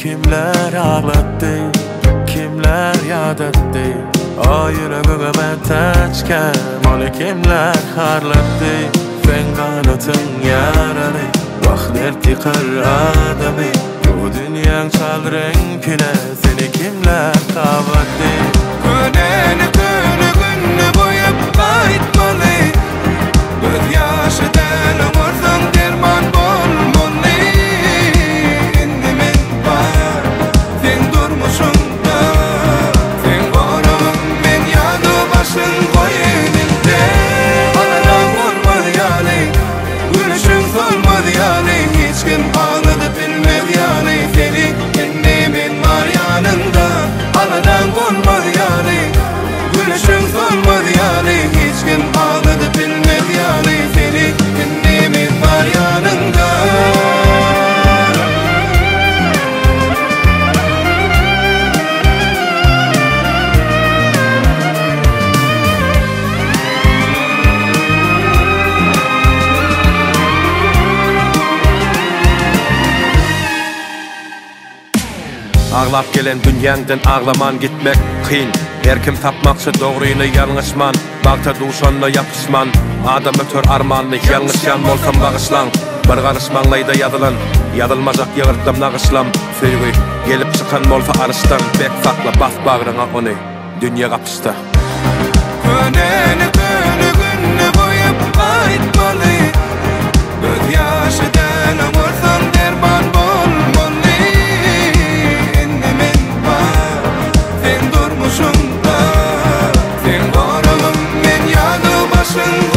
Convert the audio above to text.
kimler ağlattı, kimler yad etti. O yüreğime taçken onu kimler harlattı. Sen kanatın yaralı, vakit yıkar adamı. Bu dünyanın çal renkine seni kimler kavattı. Güneni günü boyup kayıtmalı, göz yaşı del umursan derman bolmalı. Indi men var, sen durmuşsun da, sen koruğun men yanı başın koyuninde. Anadan olmadı yani, gülüşün solmadı yani, hiç kim ağladı bilmedi yani. Seni kendimin var yanında, anadan olmadı yani, gülüşün solmadı yani, hiç kim ağladı bilmedi yani. Seni kendimin var yanında. Ağlap gelen dünyandan ağlaman gitmek kıyın. Her kim tapmakçı doğruyunu yanlışman, bakta duşanla yapışman. Adam ötör armanını yanlış yan bolsam bağışlan. Bir karışmanlayda yadılan, yadılmazak yığırtlam nağışlam. Söygü gelip çıkan molfa arıştan, bek sakla bas bağrına onu, dünya kapışta. Güneni günü boyup kayıtmalı, göz yaşı del umursan derman bolmalı. Indi men var, sen durmuşsun da, sen koruğum men yanı başın